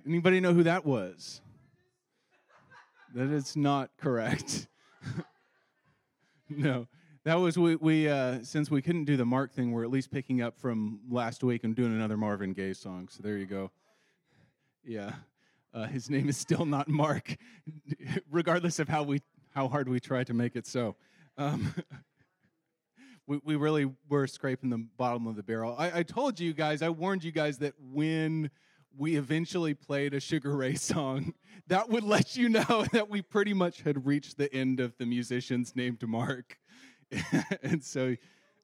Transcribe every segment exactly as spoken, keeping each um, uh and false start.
Anybody know who that was? That is not correct. No. That was, we, we uh, since we couldn't do the Mark thing, we're at least picking up from last week and doing another Marvin Gaye song. So there you go. Yeah. Uh, his name is still not Mark, regardless of how we how hard we try to make it so. Um, we, we really were scraping the bottom of the barrel. I, I told you guys, I warned you guys that when we eventually played a Sugar Ray song, that would let you know that we pretty much had reached the end of the musicians named Mark. And so,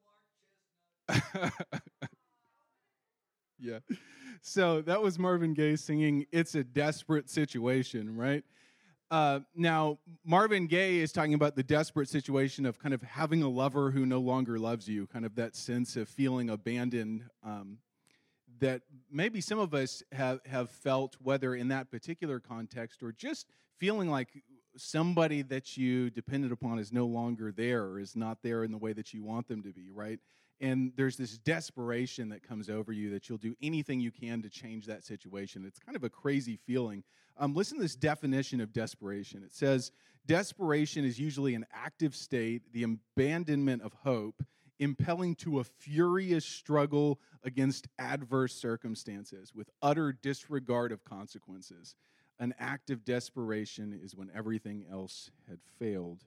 yeah. So that was Marvin Gaye singing "It's a Desperate Situation," right? Uh, now, Marvin Gaye is talking about the desperate situation of kind of having a lover who no longer loves you, kind of that sense of feeling abandoned um, that maybe some of us have, have felt, whether in that particular context or just feeling like somebody that you depended upon is no longer there or is not there in the way that you want them to be, right? And there's this desperation that comes over you that you'll do anything you can to change that situation. It's kind of a crazy feeling. Um, listen to this definition of desperation. It says, desperation is usually an active state, the abandonment of hope, impelling to a furious struggle against adverse circumstances with utter disregard of consequences. An act of desperation is when everything else had failed.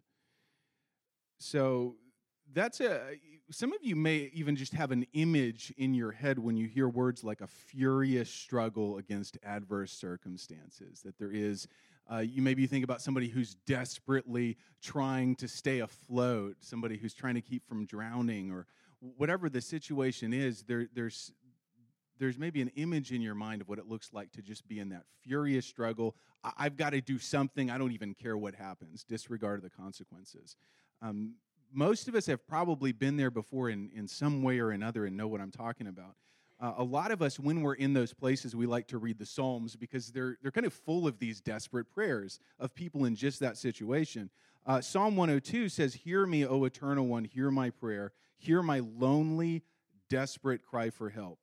So that's a, some of you may even just have an image in your head when you hear words like a furious struggle against adverse circumstances, that there is, uh, you maybe think about somebody who's desperately trying to stay afloat, somebody who's trying to keep from drowning, or whatever the situation is, there, there's there's maybe an image in your mind of what it looks like to just be in that furious struggle. I- I've got to do something. I don't even care what happens. Disregard the consequences. Um, most of us have probably been there before in, in some way or another and know what I'm talking about. Uh, a lot of us, when we're in those places, we like to read the Psalms because they're they're kind of full of these desperate prayers of people in just that situation. Uh, Psalm one oh two says, "Hear me, O Eternal One, hear my prayer. Hear my lonely, desperate cry for help.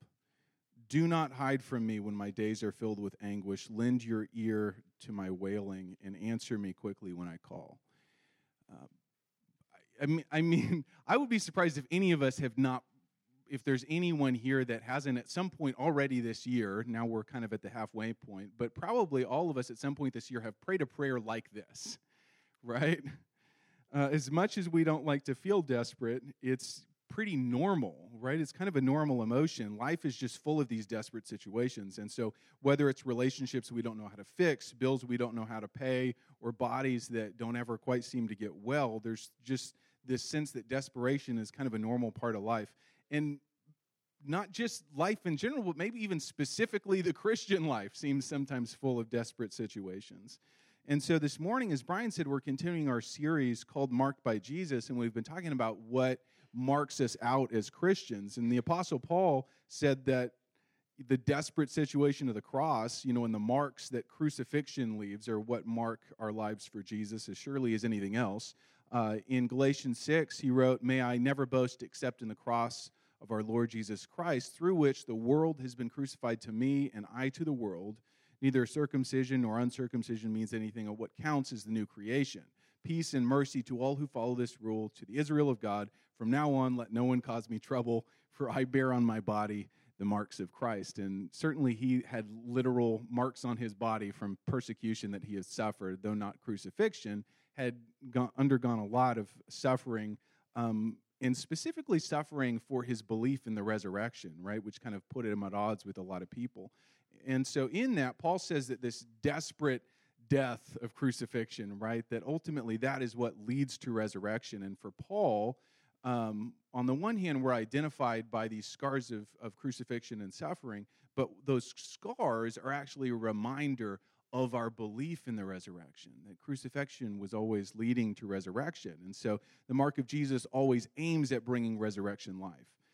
Do not hide from me when my days are filled with anguish. Lend your ear to my wailing and answer me quickly when I call." Uh, I, I mean, I mean, I would be surprised if any of us have not, if there's anyone here that hasn't at some point already this year, now we're kind of at the halfway point, but probably all of us at some point this year have prayed a prayer like this, right? Uh, as much as we don't like to feel desperate, it's pretty normal, right? It's kind of a normal emotion. Life is just full of these desperate situations. And so whether it's relationships we don't know how to fix, bills we don't know how to pay, or bodies that don't ever quite seem to get well, there's just this sense that desperation is kind of a normal part of life. And not just life in general, but maybe even specifically the Christian life seems sometimes full of desperate situations. And so this morning, as Brian said, we're continuing our series called Marked by Jesus, and we've been talking about what marks us out as Christians. And the Apostle Paul said that the desperate situation of the cross, you know, and the marks that crucifixion leaves are what mark our lives for Jesus as surely as anything else. Uh, in Galatians six, he wrote, "May I never boast except in the cross of our Lord Jesus Christ, through which the world has been crucified to me and I to the world. Neither circumcision nor uncircumcision means anything, of what counts is the new creation. Peace and mercy to all who follow this rule, to the Israel of God. From now on, let no one cause me trouble, for I bear on my body the marks of Christ." And certainly he had literal marks on his body from persecution that he had suffered, though not crucifixion, had gone, undergone a lot of suffering, um, and specifically suffering for his belief in the resurrection, right, which kind of put him at odds with a lot of people. And so in that, Paul says that this desperate death of crucifixion, right, that ultimately that is what leads to resurrection. And for Paul, um, on the one hand, we're identified by these scars of, of crucifixion and suffering, but those scars are actually a reminder of our belief in the resurrection, that crucifixion was always leading to resurrection. And so the mark of Jesus always aims at bringing resurrection life.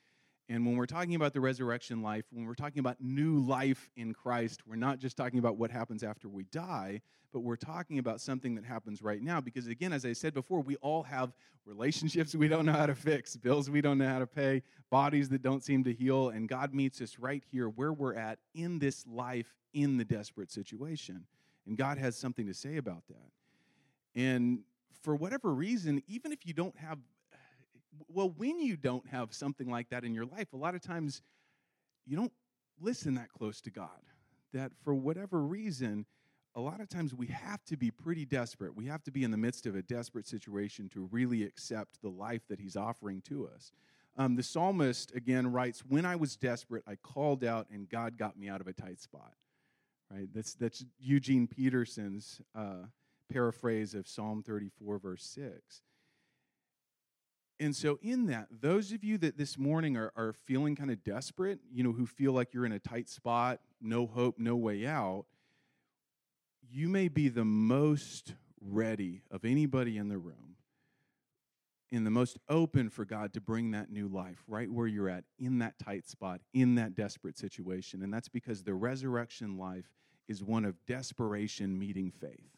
And when we're talking about the resurrection life, when we're talking about new life in Christ, we're not just talking about what happens after we die, but we're talking about something that happens right now. Because again, as I said before, we all have relationships we don't know how to fix, bills we don't know how to pay, bodies that don't seem to heal, and God meets us right here where we're at in this life in the desperate situation. And God has something to say about that. And for whatever reason, even if you don't have Well, when you don't have something like that in your life, a lot of times you don't listen that close to God. That for whatever reason, a lot of times we have to be pretty desperate. We have to be in the midst of a desperate situation to really accept the life that he's offering to us. Um, the psalmist, again, writes, "When I was desperate, I called out, and God got me out of a tight spot." Right? That's, that's Eugene Peterson's uh, paraphrase of Psalm thirty-four, verse six. And so in that, those of you that this morning are, are feeling kind of desperate, you know, who feel like you're in a tight spot, no hope, no way out, you may be the most ready of anybody in the room and the most open for God to bring that new life right where you're at, in that tight spot, in that desperate situation. And that's because the resurrection life is one of desperation meeting faith.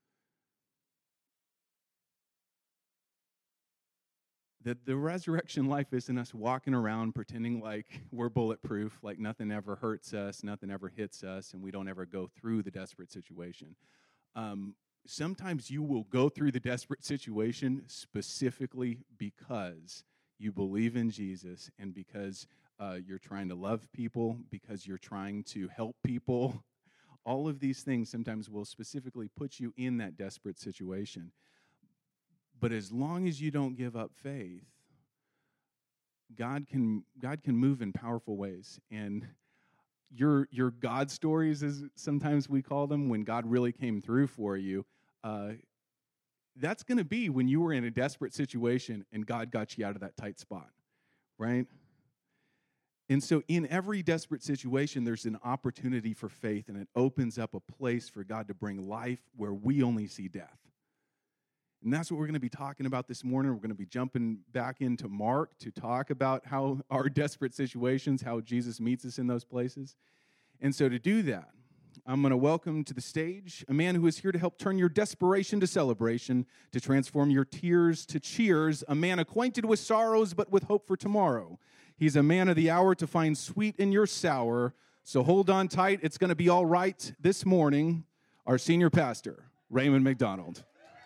That the resurrection life isn't us walking around pretending like we're bulletproof, like nothing ever hurts us, nothing ever hits us, and we don't ever go through the desperate situation. Um, sometimes you will go through the desperate situation specifically because you believe in Jesus and because uh, you're trying to love people, because you're trying to help people. All of these things sometimes will specifically put you in that desperate situation. But as long as you don't give up faith, God can God can move in powerful ways. And your your God stories, as sometimes we call them, when God really came through for you, uh, that's going to be when you were in a desperate situation and God got you out of that tight spot, right? And so in every desperate situation, there's an opportunity for faith, and it opens up a place for God to bring life where we only see death. And that's what we're going to be talking about this morning. We're going to be jumping back into Mark to talk about how our desperate situations, how Jesus meets us in those places. And so to do that, I'm going to welcome to the stage a man who is here to help turn your desperation to celebration, to transform your tears to cheers, a man acquainted with sorrows but with hope for tomorrow. He's a man of the hour to find sweet in your sour. So hold on tight. It's going to be all right this morning. Our senior pastor, Raymond McDonald.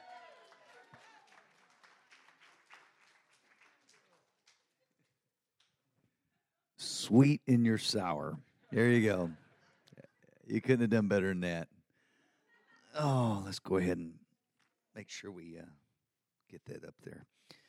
Sweet in your sour. There you go. You couldn't have done better than that. Oh, let's go ahead and make sure we uh, get that up there.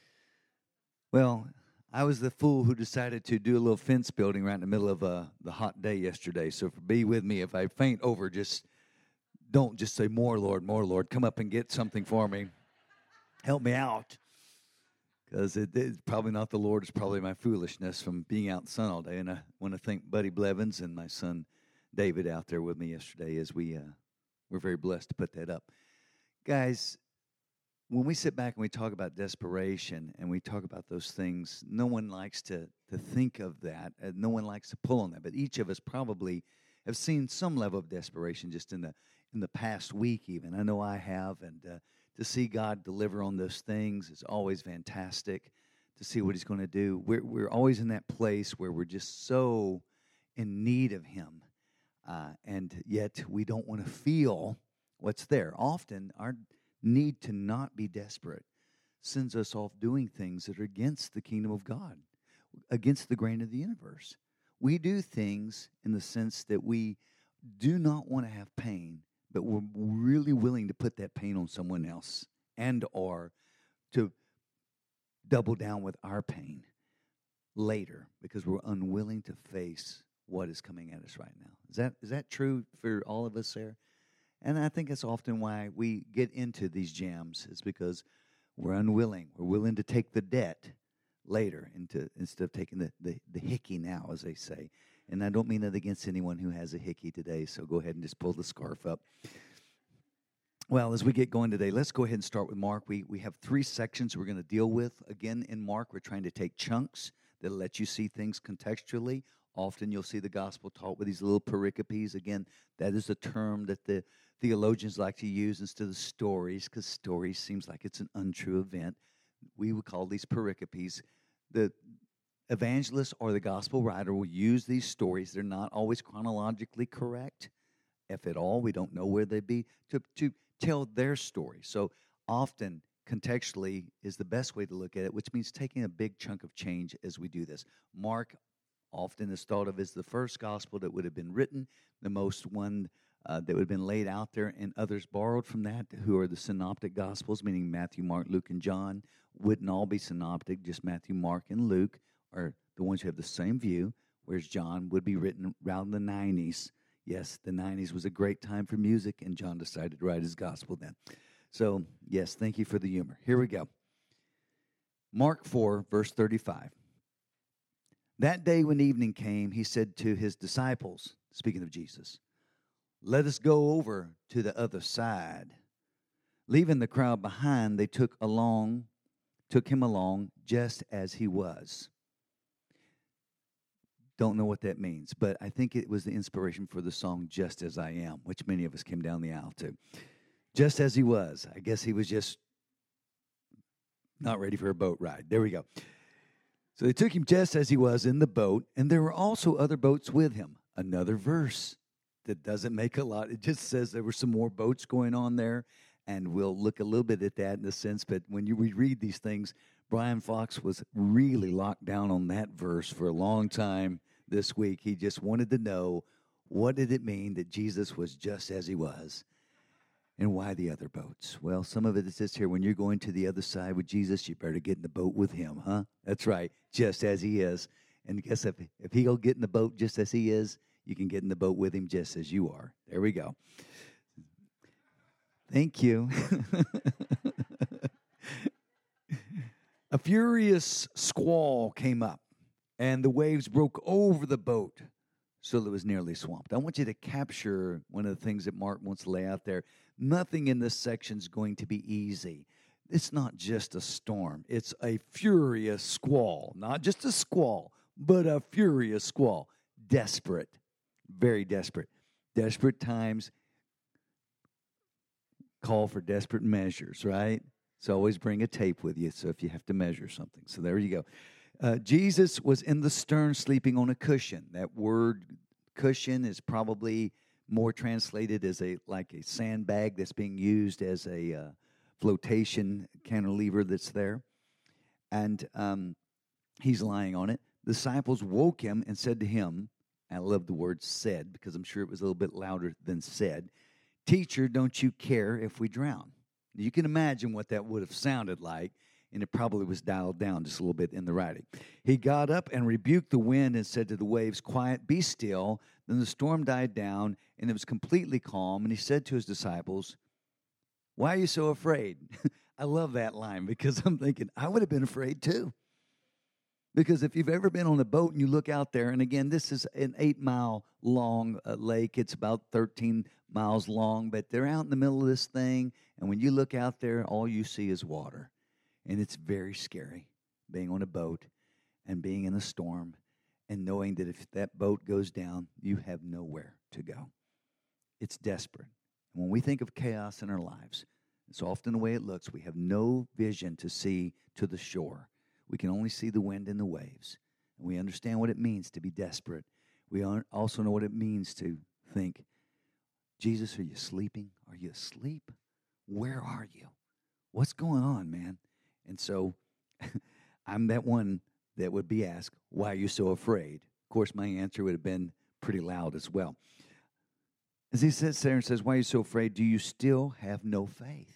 Well, I was the fool who decided to do a little fence building right in the middle of uh, the hot day yesterday. So be with me. If I faint over, just don't just say, "More, Lord, more, Lord." Come up and get something for me. Help me out. Because it is probably not the Lord, it's probably my foolishness from being out in the sun all day. And I want to thank Buddy Blevins and my son David out there with me yesterday as we uh, were very blessed to put that up. Guys, when we sit back and we talk about desperation and we talk about those things, no one likes to, to think of that. Uh, no one likes to pull on that. But each of us probably have seen some level of desperation just in the in the past week even. I know I have, and uh, to see God deliver on those things is always fantastic, to see what he's going to do. We're, we're always in that place where we're just so in need of him, uh, and yet we don't want to feel what's there. Often our need to not be desperate sends us off doing things that are against the kingdom of God, against the grain of the universe. We do things in the sense that we do not want to have pain, but we're really willing to put that pain on someone else and or to double down with our pain later because we're unwilling to face what is coming at us right now. Is that is that true for all of us there? And I think that's often why we get into these jams, is because we're unwilling. We're willing to take the debt later into, instead of taking the, the, the hickey now, as they say. And I don't mean that against anyone who has a hickey today, so go ahead and just pull the scarf up. Well, as we get going today, let's go ahead and start with Mark. We we have three sections we're going to deal with. Again, in Mark, we're trying to take chunks that let you see things contextually. Often you'll see the gospel taught with these little pericopes. Again, that is a term that the theologians like to use instead of stories, because stories seems like it's an untrue event. We would call these pericopes. The evangelist or the gospel writer will use these stories. They're not always chronologically correct, if at all. We don't know where they'd be, to, to tell their story. So often, contextually is the best way to look at it, which means taking a big chunk of change as we do this. Mark often is thought of as the first gospel that would have been written, the most one uh, that would have been laid out there, and others borrowed from that, who are the synoptic gospels, meaning Matthew, Mark, Luke, and John. Wouldn't all be synoptic, just Matthew, Mark, and Luke are the ones who have the same view, whereas John would be written around the nineties. Yes, the nineties was a great time for music, and John decided to write his gospel then. So, yes, thank you for the humor. Here we go. Mark four, verse thirty-five. That day when evening came, he said to his disciples, speaking of Jesus, "Let us go over to the other side." Leaving the crowd behind, they took along, took him along just as he was. Don't know what that means, but I think it was the inspiration for the song "Just As I Am," which many of us came down the aisle to. Just as he was. I guess he was just not ready for a boat ride. There we go. So they took him just as he was in the boat, and there were also other boats with him. Another verse that doesn't make a lot. It just says there were some more boats going on there, and we'll look a little bit at that in a sense. But when you read these things, Brian Fox was really locked down on that verse for a long time this week. He just wanted to know, what did it mean that Jesus was just as he was? And why the other boats? Well, some of it says here, when you're going to the other side with Jesus, you better get in the boat with him, huh? That's right, just as he is. And guess if, if he'll get in the boat just as he is, you can get in the boat with him just as you are. There we go. Thank you. A furious squall came up, and the waves broke over the boat so that it was nearly swamped. I want you to capture one of the things that Mark wants to lay out there. Nothing in this section is going to be easy. It's not just a storm. It's a furious squall. Not just a squall, but a furious squall. Desperate. Very desperate. Desperate times call for desperate measures, right? So always bring a tape with you, so if you have to measure something. So there you go. Uh, Jesus was in the stern sleeping on a cushion. That word cushion is probably more translated as a like a sandbag that's being used as a uh, flotation cantilever that's there. And um, he's lying on it. The disciples woke him and said to him, I love the word said, because I'm sure it was a little bit louder than said, "Teacher, don't you care if we drown?" You can imagine what that would have sounded like, and it probably was dialed down just a little bit in the writing. He got up and rebuked the wind and said to the waves, "Quiet, be still." Then the storm died down, and it was completely calm. And he said to his disciples, "Why are you so afraid?" I love that line, because I'm thinking, I would have been afraid too. Because if you've ever been on a boat and you look out there, and again, this is an eight-mile-long uh, lake. It's about thirteen miles long, but they're out in the middle of this thing, and when you look out there, all you see is water. And it's very scary being on a boat and being in a storm and knowing that if that boat goes down, you have nowhere to go. It's desperate. And when we think of chaos in our lives, it's often the way it looks. We have no vision to see to the shore. We can only see the wind and the waves. And we understand what it means to be desperate. We also know what it means to think, Jesus, are you sleeping? Are you asleep? Where are you? What's going on, man? And so I'm that one that would be asked, why are you so afraid? Of course, my answer would have been pretty loud as well. As he sits there and says, why are you so afraid? Do you still have no faith?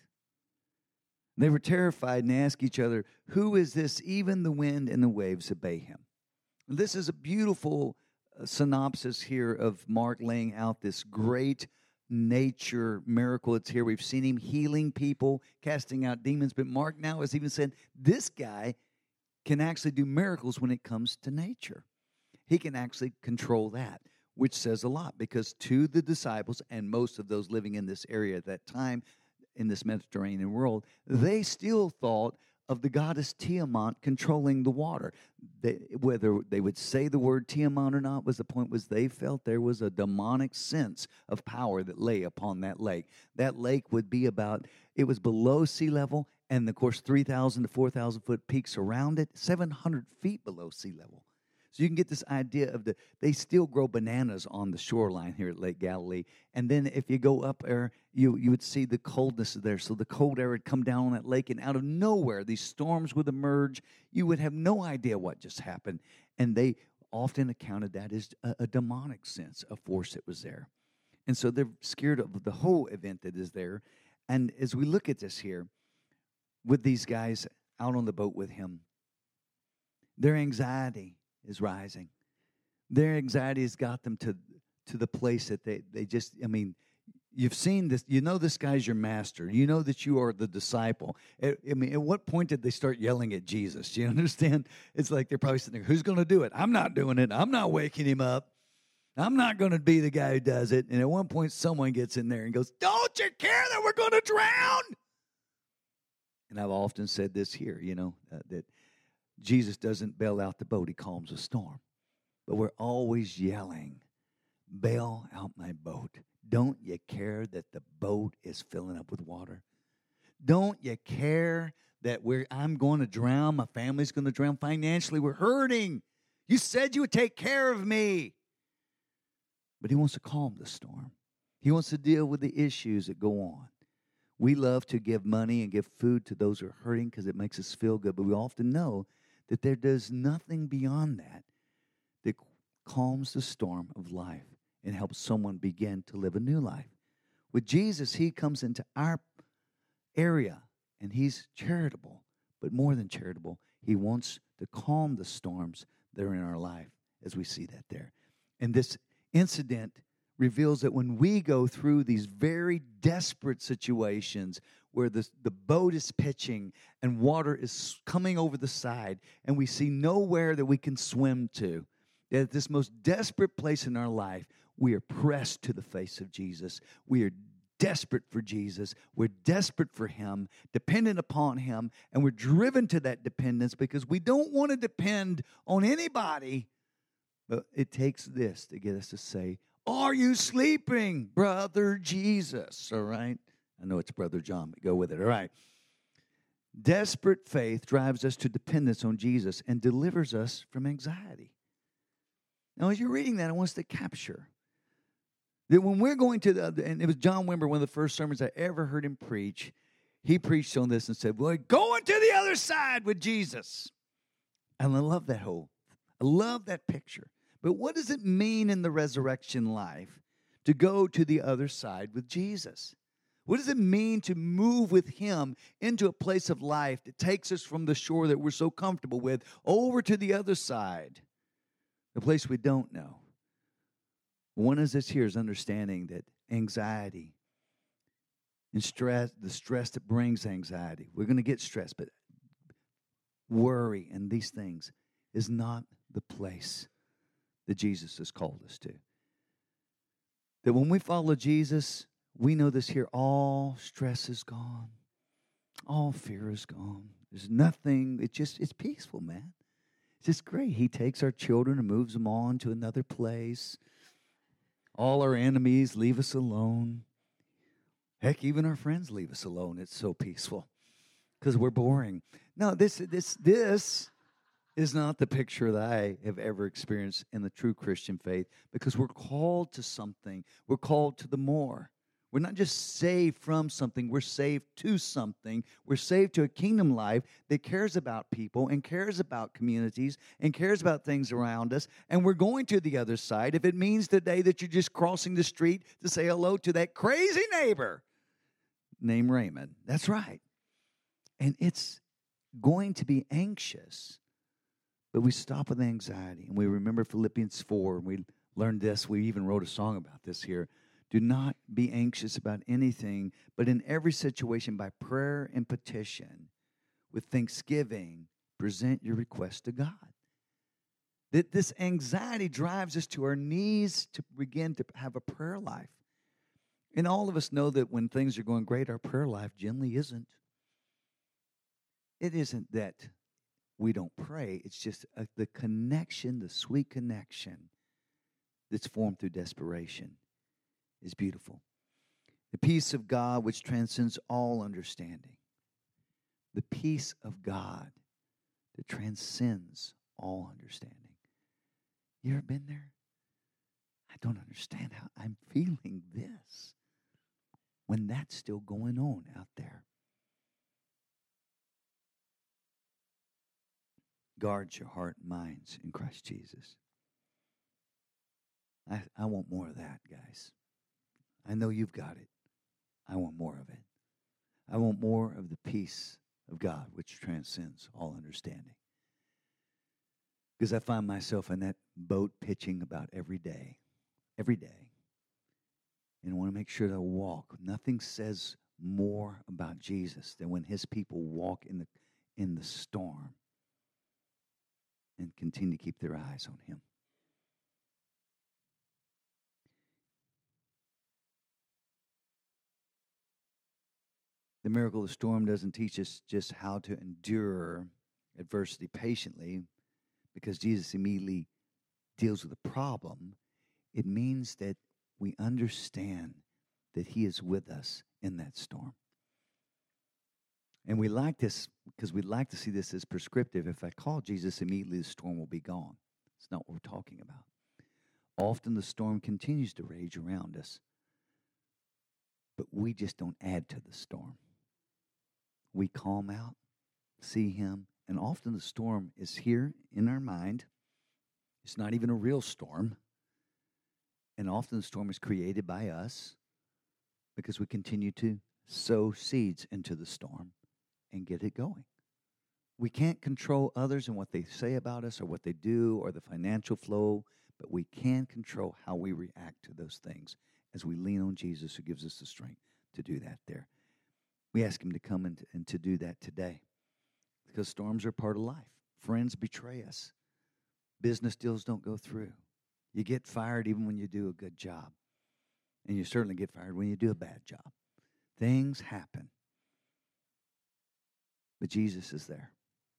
They were terrified and asked each other, who is this? Even the wind and the waves obey him. This is a beautiful uh, synopsis here of Mark laying out this great nature miracle. It's here. We've seen him healing people, casting out demons. But Mark now has even said, this guy can actually do miracles when it comes to nature. He can actually control that, which says a lot, because to the disciples and most of those living in this area at that time, in this Mediterranean world, they still thought of the goddess Tiamat controlling the water. They, whether they would say the word Tiamat or not, was the point was they felt there was a demonic sense of power that lay upon that lake. That lake would be about, it was below sea level, and of course three thousand to four thousand foot peaks around it, seven hundred feet below sea level. So you can get this idea of the, they still grow bananas on the shoreline here at Lake Galilee. And then if you go up there, you, you would see the coldness there. So the cold air would come down on that lake, and out of nowhere, these storms would emerge. You would have no idea what just happened. And they often accounted that as a, a demonic sense of force that was there. And so they're scared of the whole event that is there. And as we look at this here, with these guys out on the boat with him, their anxiety is rising. Their anxiety has got them to, to the place that they, they just, I mean, you've seen this, you know this guy's your master. You know that you are the disciple. I, I mean, at what point did they start yelling at Jesus? Do you understand? It's like they're probably sitting there, who's going to do it? I'm not doing it. I'm not waking him up. I'm not going to be the guy who does it. And at one point, someone gets in there and goes, don't you care that we're going to drown? And I've often said this here, you know, uh, that Jesus doesn't bail out the boat. He calms a storm. But we're always yelling, bail out my boat. Don't you care that the boat is filling up with water? Don't you care that we're, I'm going to drown, my family's going to drown, financially we're hurting. You said you would take care of me. But he wants to calm the storm. He wants to deal with the issues that go on. We love to give money and give food to those who are hurting because it makes us feel good, but we often know that there does nothing beyond that that calms the storm of life and helps someone begin to live a new life. With Jesus, he comes into our area, and he's charitable, but more than charitable, he wants to calm the storms that are in our life, as we see that there. And this incident reveals that when we go through these very desperate situations where the, the boat is pitching and water is coming over the side and we see nowhere that we can swim to, that at this most desperate place in our life, we are pressed to the face of Jesus. We are desperate for Jesus. We're desperate for him, dependent upon him, and we're driven to that dependence because we don't want to depend on anybody. But it takes this to get us to say, are you sleeping, brother Jesus? All right? I know it's Brother John, but go with it. All right. Desperate faith drives us to dependence on Jesus and delivers us from anxiety. Now, as you're reading that, I want us to capture that when we're going to the, and it was John Wimber, one of the first sermons I ever heard him preach, he preached on this and said, well, going to the other side with Jesus. And I love that whole, I love that picture. But what does it mean in the resurrection life to go to the other side with Jesus? What does it mean to move with him into a place of life that takes us from the shore that we're so comfortable with over to the other side, the place we don't know? One of this here is understanding that anxiety and stress, the stress that brings anxiety, we're going to get stressed, but worry and these things is not the place that Jesus has called us to. That when we follow Jesus, we know this here, all stress is gone. All fear is gone. There's nothing, it's just, it's peaceful, man. It's just great. He takes our children and moves them on to another place. All our enemies leave us alone. Heck, even our friends leave us alone. It's so peaceful because we're boring. No, this, this, this is not the picture that I have ever experienced in the true Christian faith, because we're called to something. We're called to the more. We're not just saved from something. We're saved to something. We're saved to a kingdom life that cares about people and cares about communities and cares about things around us. And we're going to the other side. If it means today that you're just crossing the street to say hello to that crazy neighbor named Raymond, that's right. And it's going to be anxious. But we stop with anxiety, and we remember Philippians four, and we learned this. We even wrote a song about this here. Do not be anxious about anything, but in every situation, by prayer and petition, with thanksgiving, present your request to God. That this anxiety drives us to our knees to begin to have a prayer life. And all of us know that when things are going great, our prayer life generally isn't. it isn't that we don't pray. It's just uh, the connection, the sweet connection that's formed through desperation is beautiful. The peace of God which transcends all understanding. The peace of God that transcends all understanding. You ever been there? I don't understand how I'm feeling this when that's still going on out there. Guard your heart and minds in Christ Jesus. I, I want more of that, guys. I know you've got it. I want more of it. I want more of the peace of God, which transcends all understanding. Because I find myself in that boat pitching about every day, every day. And I want to make sure that I walk. Nothing says more about Jesus than when his people walk in the in the storm and continue to keep their eyes on him. The miracle of the storm doesn't teach us just how to endure adversity patiently, because Jesus immediately deals with the problem. It means that we understand that he is with us in that storm. And we like this because we like to see this as prescriptive. If I call Jesus immediately, the storm will be gone. It's not what we're talking about. Often the storm continues to rage around us, but we just don't add to the storm. We calm out, see him, and often the storm is here in our mind. It's not even a real storm. And often the storm is created by us because we continue to sow seeds into the storm and get it going. We can't control others and what they say about us or what they do or the financial flow, but we can control how we react to those things as we lean on Jesus, who gives us the strength to do that there. We ask him to come and, and to do that today, because storms are part of life. Friends betray us. Business deals don't go through. You get fired even when you do a good job. And you certainly get fired when you do a bad job. Things happen. But Jesus is there.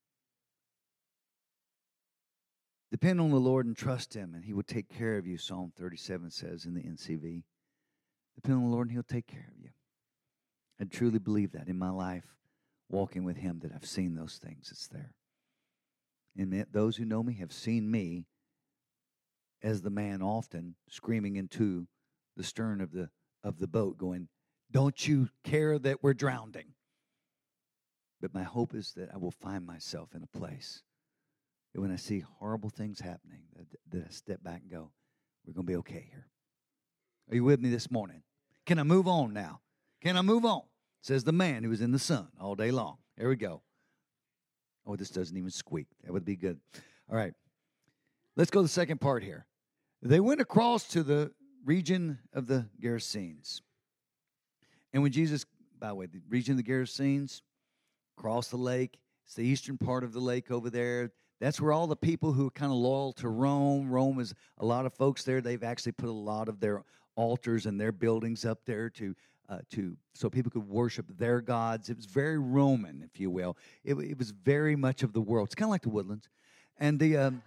Depend on the Lord and trust him, and he will take care of you, Psalm thirty-seven says in the N C V. Depend on the Lord, and he'll take care of you. I truly believe that in my life, walking with him, that I've seen those things. It's there. And those who know me have seen me as the man often screaming into the stern of the of the boat going, don't you care that we're drowning? But my hope is that I will find myself in a place that when I see horrible things happening, that, that I step back and go, we're going to be okay here. Are you with me this morning? Can I move on now? Can I move on? Says the man who was in the sun all day long. There we go. Oh, this doesn't even squeak. That would be good. All right. Let's go to the second part here. They went across to the region of the Gerasenes. And when Jesus, by the way, the region of the Gerasenes, crossed the lake. It's the eastern part of the lake over there. That's where all the people who are kind of loyal to Rome. Rome is a lot of folks there. They've actually put a lot of their altars and their buildings up there to Uh, to so people could worship their gods. It was very Roman, if you will. It, it was very much of the world. It's kind of like the Woodlands. And the um,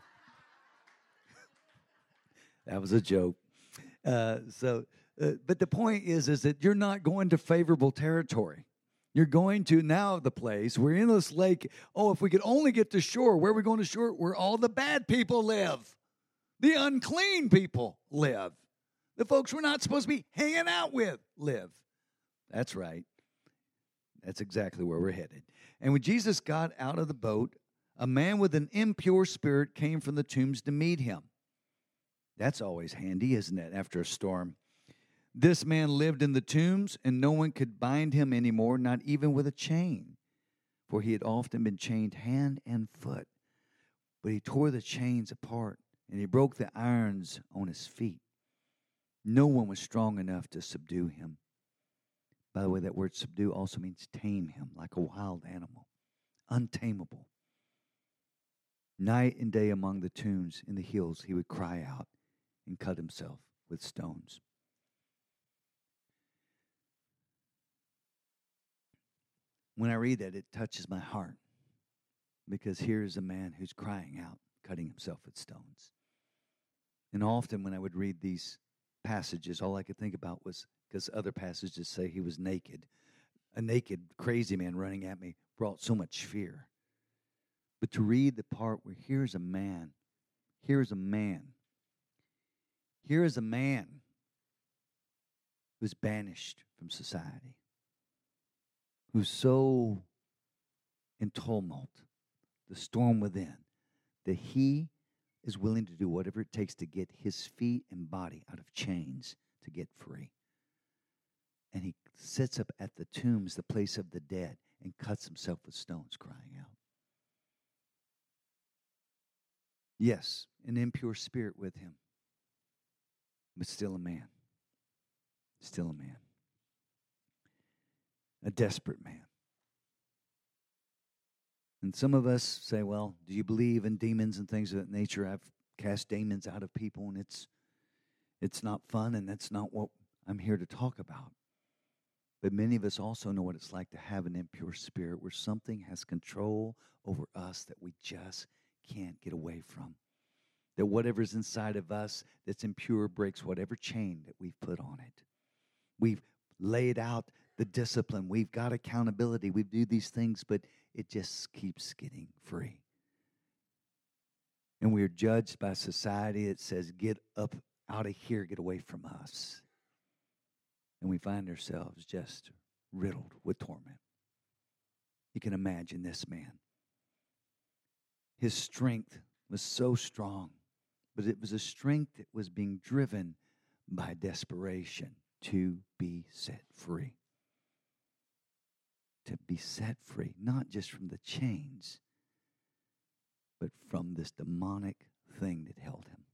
that was a joke. Uh, so, uh, but the point is, is that you're not going to favorable territory. You're going to now the place. We're in this lake. Oh, if we could only get to shore. Where are we going to shore? Where all the bad people live. The unclean people live. The folks we're not supposed to be hanging out with live. That's right. That's exactly where we're headed. And when Jesus got out of the boat, a man with an impure spirit came from the tombs to meet him. That's always handy, isn't it, after a storm? This man lived in the tombs, and no one could bind him anymore, not even with a chain, for he had often been chained hand and foot. But he tore the chains apart, and he broke the irons on his feet. No one was strong enough to subdue him. By the way, that word subdue also means tame him, like a wild animal, untamable. Night and day among the tombs in the hills, he would cry out and cut himself with stones. When I read that, it touches my heart. Because here's a man who's crying out, cutting himself with stones. And often when I would read these passages, all I could think about was, because other passages say he was naked. A naked, crazy man running at me brought so much fear. But to read the part where here's a man, here's a man, here is a man who's banished from society, who's so in tumult, the storm within, that he is willing to do whatever it takes to get his feet and body out of chains to get free. And he sits up at the tombs, the place of the dead, and cuts himself with stones, crying out. Yes, an impure spirit with him, but still a man. Still a man. A desperate man. And some of us say, well, do you believe in demons and things of that nature? I've cast demons out of people, and it's it's not fun, and that's not what I'm here to talk about. But many of us also know what it's like to have an impure spirit where something has control over us that we just can't get away from. That whatever's inside of us that's impure breaks whatever chain that we've put on it. We've laid out the discipline. We've got accountability. We do these things, but it just keeps getting free. And we're judged by society that says, get up out of here, get away from us. And we find ourselves just riddled with torment. You can imagine this man. His strength was so strong, but it was a strength that was being driven by desperation to be set free. To be set free, not just from the chains, but from this demonic thing that held him.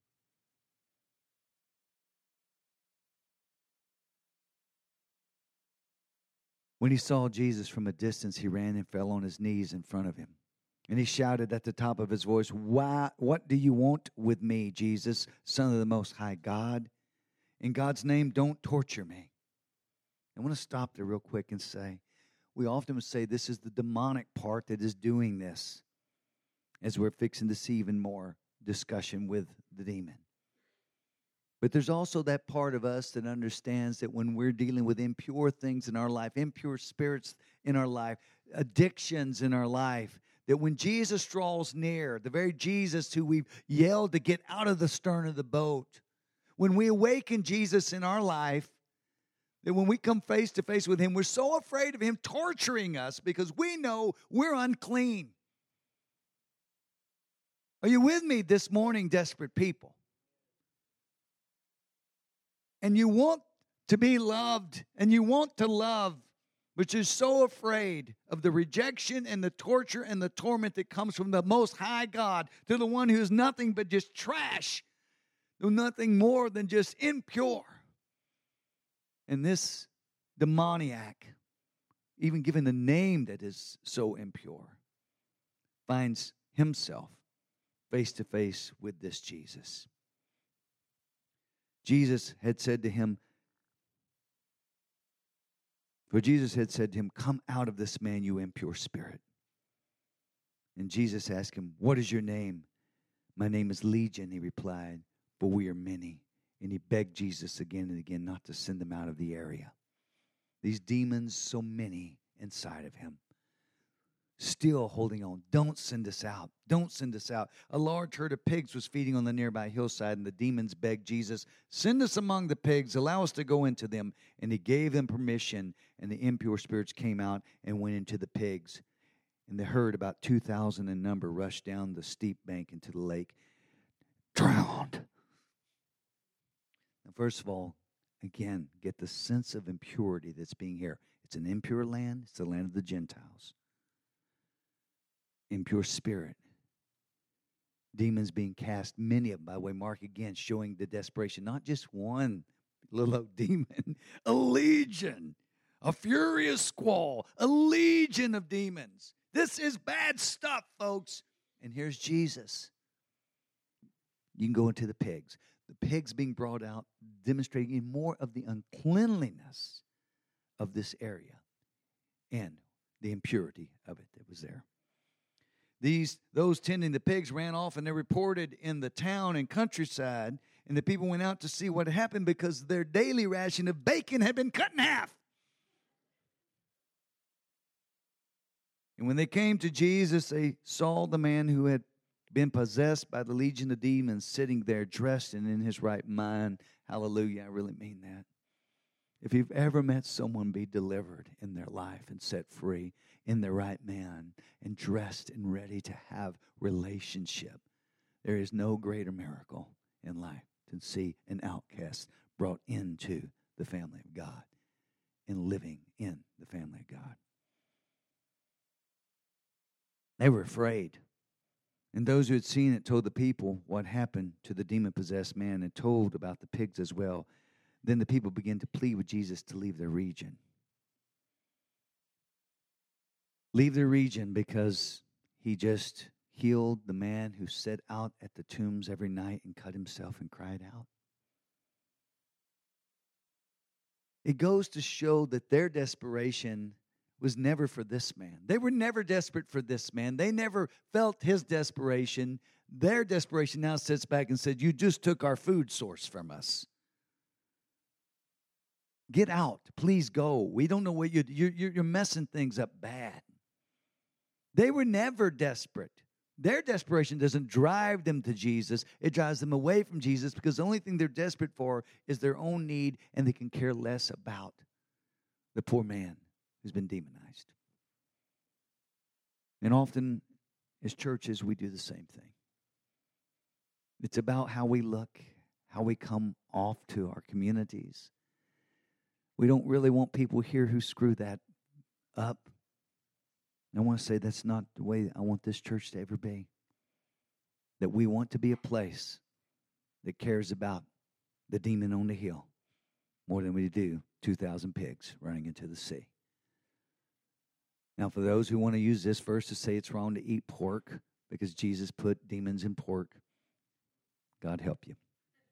When he saw Jesus from a distance, he ran and fell on his knees in front of him. And he shouted at the top of his voice, Why, what do you want with me, Jesus, Son of the Most High God? In God's name, don't torture me. I want to stop there real quick and say, we often say this is the demonic part that is doing this, as we're fixing to see even more discussion with the demon. But there's also that part of us that understands that when we're dealing with impure things in our life, impure spirits in our life, addictions in our life, that when Jesus draws near, the very Jesus who we've yelled to get out of the stern of the boat, when we awaken Jesus in our life, that when we come face to face with him, we're so afraid of him torturing us because we know we're unclean. Are you with me this morning, desperate people? And you want to be loved, and you want to love, but you're so afraid of the rejection and the torture and the torment that comes from the Most High God to the one who is nothing but just trash, nothing more than just impure. And this demoniac, even given the name that is so impure, finds himself face to face with this Jesus. Jesus had said to him, for Jesus had said to him, come out of this man, you impure spirit. And Jesus asked him, what is your name? My name is Legion, he replied, for we are many. And he begged Jesus again and again not to send them out of the area. These demons, so many inside of him, still holding on. Don't send us out. Don't send us out. A large herd of pigs was feeding on the nearby hillside, and the demons begged Jesus, send us among the pigs, allow us to go into them. And he gave them permission, and the impure spirits came out and went into the pigs. And the herd, about two thousand in number, rushed down the steep bank into the lake, drowned. Now, first of all, again, get the sense of impurity that's being here. It's an impure land. It's the land of the Gentiles. Impure spirit. Demons being cast, many of them, by the way, Mark again, showing the desperation. Not just one little old demon, a legion, a furious squall, a legion of demons. This is bad stuff, folks. And here's Jesus. You can go into the pigs. The pigs being brought out, demonstrating more of the uncleanliness of this area and the impurity of it that was there. These those tending the pigs ran off, and they reported in the town and countryside, and the people went out to see what had happened because their daily ration of bacon had been cut in half. And when they came to Jesus, they saw the man who had been possessed by the legion of demons sitting there dressed and in his right mind. Hallelujah, I really mean that. If you've ever met someone be delivered in their life and set free in their right man and dressed and ready to have relationship, there is no greater miracle in life than see an outcast brought into the family of God and living in the family of God. They were afraid. And those who had seen it told the people what happened to the demon-possessed man and told about the pigs as well. Then the people began to plead with Jesus to leave their region. Leave their region because he just healed the man who sat out at the tombs every night and cut himself and cried out. It goes to show that their desperation was never for this man. They were never desperate for this man. They never felt his desperation. Their desperation now sits back and said, you just took our food source from us. Get out. Please go. We don't know what you you're, you're, you're messing things up bad. They were never desperate. Their desperation doesn't drive them to Jesus. It drives them away from Jesus because the only thing they're desperate for is their own need, and they can care less about the poor man who's been demonized. And often, as churches, we do the same thing. It's about how we look, how we come off to our communities. We don't really want people here who screw that up. And I want to say that's not the way I want this church to ever be. That we want to be a place that cares about the demon on the hill more than we do two thousand pigs running into the sea. Now, for those who want to use this verse to say it's wrong to eat pork because Jesus put demons in pork, God help you.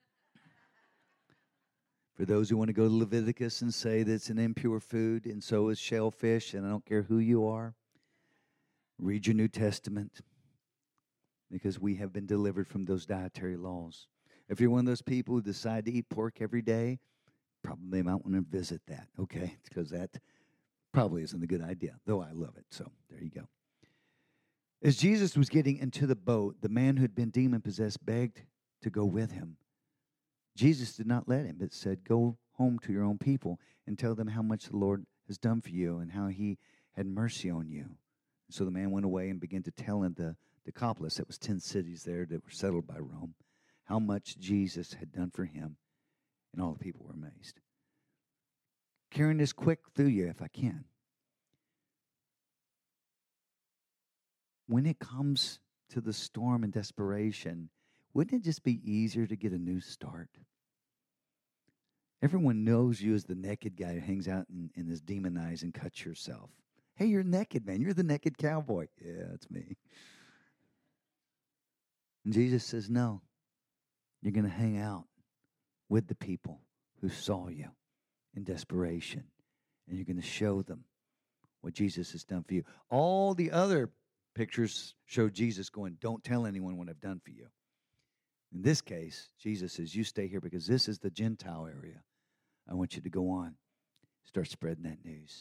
For those who want to go to Leviticus and say that it's an impure food, and so is shellfish, and I don't care who you are, read your New Testament because we have been delivered from those dietary laws. If you're one of those people who decide to eat pork every day, probably might want to visit that, okay? Because that probably isn't a good idea, though I love it. So there you go. As Jesus was getting into the boat, the man who had been demon-possessed begged to go with him. Jesus did not let him, but said, go home to your own people and tell them how much the Lord has done for you and how he had mercy on you. So the man went away and began to tell in the Decapolis, that was ten cities there that were settled by Rome, how much Jesus had done for him, and all the people were amazed. Carrying this quick through you if I can. When it comes to the storm and desperation, wouldn't it just be easier to get a new start? Everyone knows you as the naked guy who hangs out and, and is demonized and cuts yourself. Hey, you're naked, man. You're the naked cowboy. Yeah, that's me. And Jesus says, no, you're going to hang out with the people who saw you in desperation, and you're going to show them what Jesus has done for you. All the other pictures show Jesus going, don't tell anyone what I've done for you. In this case, Jesus says, you stay here because this is the Gentile area. I want you to go on. Start spreading that news.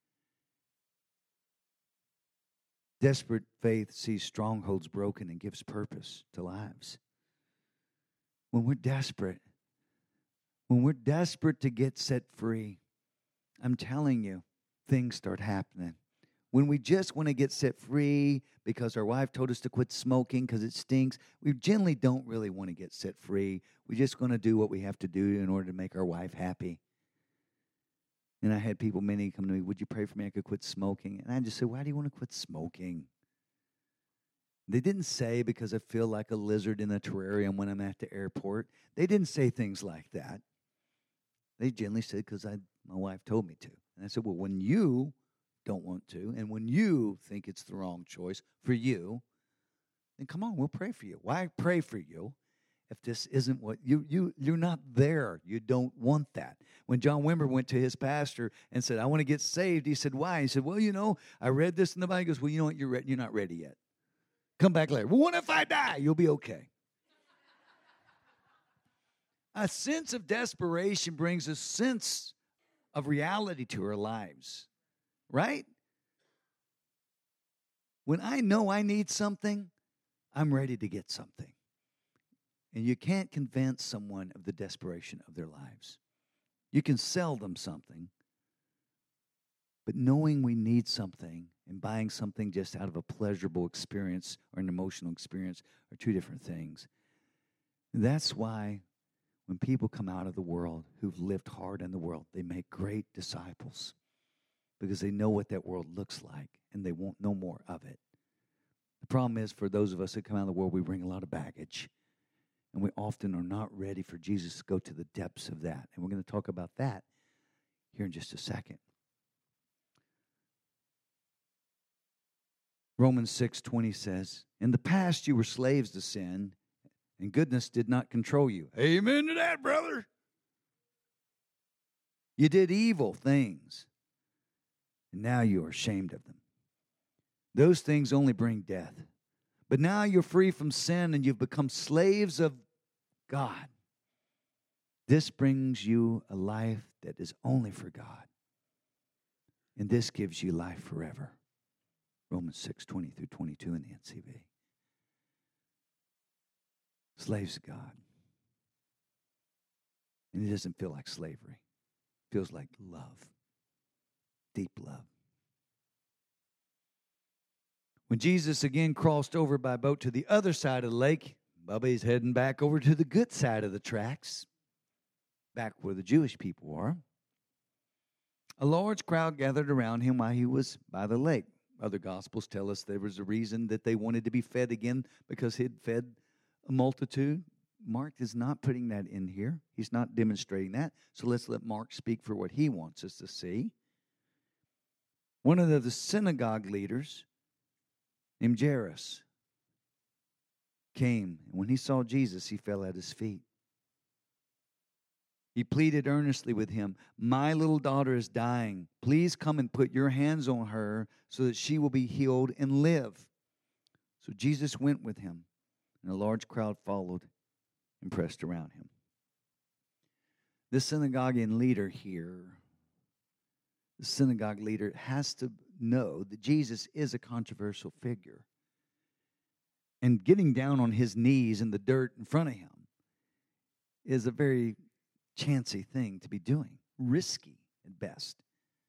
Desperate faith sees strongholds broken and gives purpose to lives. When we're desperate, when we're desperate to get set free, I'm telling you, things start happening. When we just want to get set free because our wife told us to quit smoking because it stinks, we generally don't really want to get set free. We're just going to do what we have to do in order to make our wife happy. And I had people, many, come to me, would you pray for me I could quit smoking? And I just said, why do you want to quit smoking? They didn't say because I feel like a lizard in a terrarium when I'm at the airport. They didn't say things like that. They generally said because I my wife told me to. And I said, well, when you don't want to, and when you think it's the wrong choice for you, then come on, we'll pray for you. Why pray for you if this isn't what you you you're not there? You don't want that. When John Wimber went to his pastor and said, I want to get saved, he said, why? He said, well, you know, I read this in the Bible. He goes, well, you know what, you're re- you're not ready yet. Come back later. Well, what if I die? You'll be okay. A sense of desperation brings a sense of reality to our lives, right? When I know I need something, I'm ready to get something. And you can't convince someone of the desperation of their lives. You can sell them something, but knowing we need something and buying something just out of a pleasurable experience or an emotional experience are two different things. And that's why when people come out of the world who've lived hard in the world, they make great disciples because they know what that world looks like and they want no more of it. The problem is for those of us that come out of the world, we bring a lot of baggage. And we often are not ready for Jesus to go to the depths of that. And we're going to talk about that here in just a second. Romans six twenty says, in the past you were slaves to sin, and goodness did not control you. Amen to that, brother. You did evil things, and now you are ashamed of them. Those things only bring death. But now you're free from sin, and you've become slaves of God. This brings you a life that is only for God. And this gives you life forever. Romans six twenty through twenty-two in the N C V. Slaves of God. And it doesn't feel like slavery. It feels like love. Deep love. When Jesus again crossed over by boat to the other side of the lake, Bubba's heading back over to the good side of the tracks, back where the Jewish people are. A large crowd gathered around him while he was by the lake. Other Gospels tell us there was a reason that they wanted to be fed again because he'd fed a multitude. Mark is not putting that in here. He's not demonstrating that. So let's let Mark speak for what he wants us to see. One of the synagogue leaders named Jairus came, and when he saw Jesus, he fell at his feet. He pleaded earnestly with him, my little daughter is dying. Please come and put your hands on her so that she will be healed and live. So Jesus went with him, and a large crowd followed and pressed around him. The synagoguean leader here, the synagogue leader has to know that Jesus is a controversial figure. And getting down on his knees in the dirt in front of him is a very chancy thing to be doing, risky at best.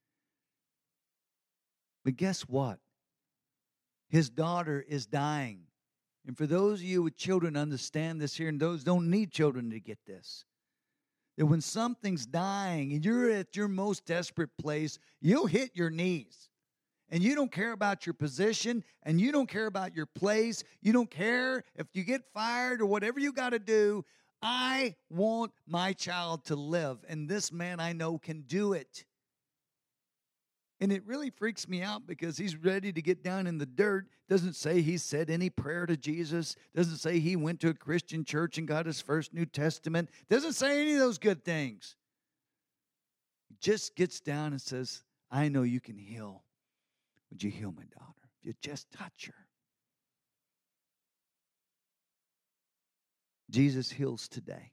But guess what? His daughter is dying. And for those of you with children, understand this here, and those don't need children to get this. That when something's dying and you're at your most desperate place, you'll hit your knees. And you don't care about your position, and you don't care about your place. You don't care if you get fired or whatever you got to do. I want my child to live, and this man I know can do it. And it really freaks me out because he's ready to get down in the dirt. Doesn't say he said any prayer to Jesus. Doesn't say he went to a Christian church and got his first New Testament. Doesn't say any of those good things. He just gets down and says, I know you can heal. Would you heal my daughter? If you just touch her. Jesus heals today.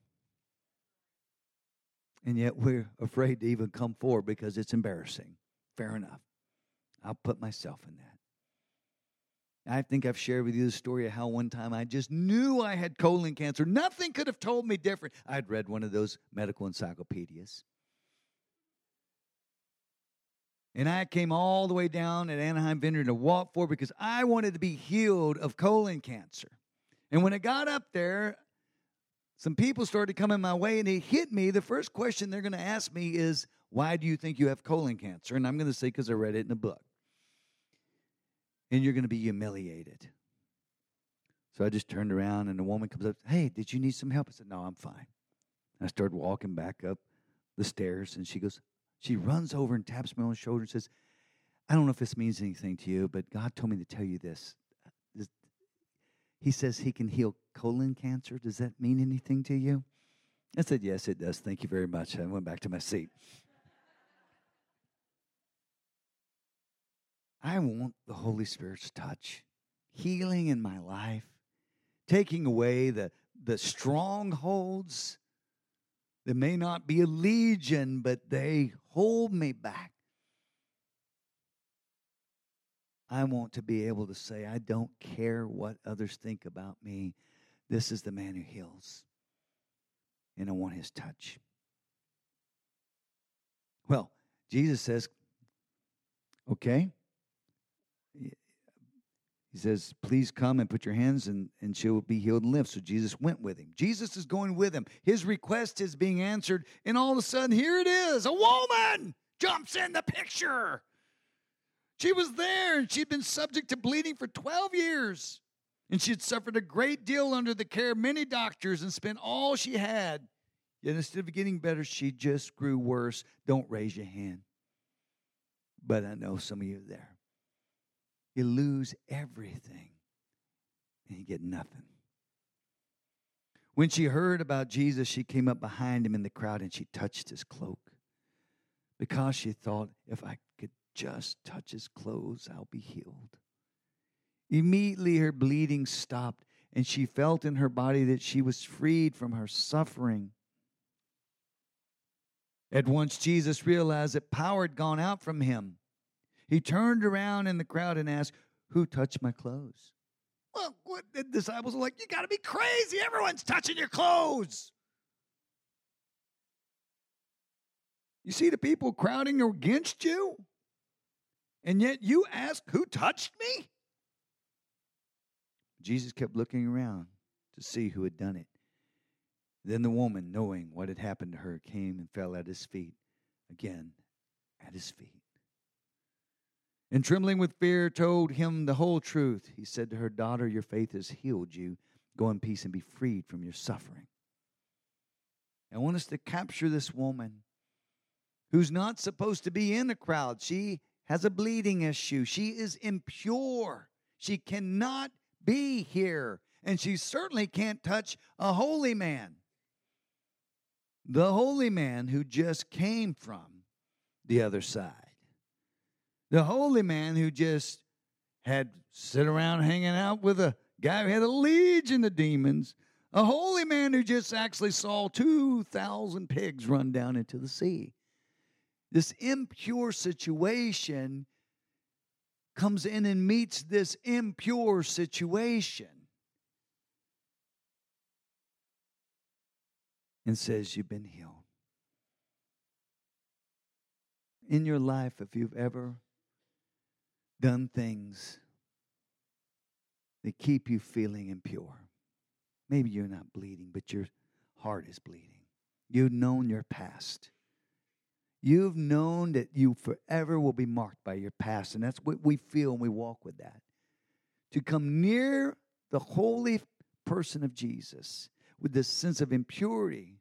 And yet we're afraid to even come forward because it's embarrassing. Fair enough. I'll put myself in that. I think I've shared with you the story of how one time I just knew I had colon cancer. Nothing could have told me different. I'd read one of those medical encyclopedias. And I came all the way down at Anaheim Vineyard to walk forward because I wanted to be healed of colon cancer. And when I got up there, some people started coming my way, and it hit me. The first question they're going to ask me is, why do you think you have colon cancer? And I'm going to say, because I read it in a book. And you're going to be humiliated. So I just turned around, and the woman comes up, hey, did you need some help? I said, no, I'm fine. I started walking back up the stairs, and she goes, she runs over and taps me on the shoulder and says, I don't know if this means anything to you, but God told me to tell you this. this. He says he can heal colon cancer. Does that mean anything to you? I said, yes, it does. Thank you very much. I went back to my seat. I want the Holy Spirit's touch. healing in my life, taking away the, the strongholds that may not be a legion, but they hold me back. I want to be able to say, I don't care what others think about me. This is the man who heals. And I want his touch. Well, Jesus says, okay. He says, please come and put your hands and, and she will be healed and live. So Jesus went with him. Jesus is going with him. His request is being answered. And all of a sudden, here it is. A woman jumps in the picture. She was there, and she'd been subject to bleeding for twelve years. And she had suffered a great deal under the care of many doctors and spent all she had. Yet instead of getting better, she just grew worse. Don't raise your hand. But I know some of you are there. You lose everything, and you get nothing. When she heard about Jesus, she came up behind him in the crowd, and she touched his cloak. Because she thought, if I could just touch his clothes, I'll be healed. Immediately her bleeding stopped, and she felt in her body that she was freed from her suffering. At once Jesus realized that power had gone out from him. He turned around in the crowd and asked, who touched my clothes? Well, what, the disciples were like, you got to be crazy. Everyone's touching your clothes. You see the people crowding against you? And yet you ask, who touched me? Jesus kept looking around to see who had done it. Then the woman, knowing what had happened to her, came and fell at his feet. Again, at his feet. And trembling with fear, told him the whole truth. He said to her, daughter, your faith has healed you. Go in peace and be freed from your suffering. I want us to capture this woman who's not supposed to be in a crowd. She has a bleeding issue. She is impure. She cannot be here. And she certainly can't touch a holy man. The holy man who just came from the other side. The holy man who just had sit around hanging out with a guy who had a legion of demons. A holy man who just actually saw two thousand pigs run down into the sea. This impure situation comes in and meets this impure situation and says, you've been healed. In your life, if you've ever done things that keep you feeling impure, maybe you're not bleeding, but your heart is bleeding. You've known your past. You've known that you forever will be marked by your past, and that's what we feel when we walk with that. To come near the holy person of Jesus with this sense of impurity.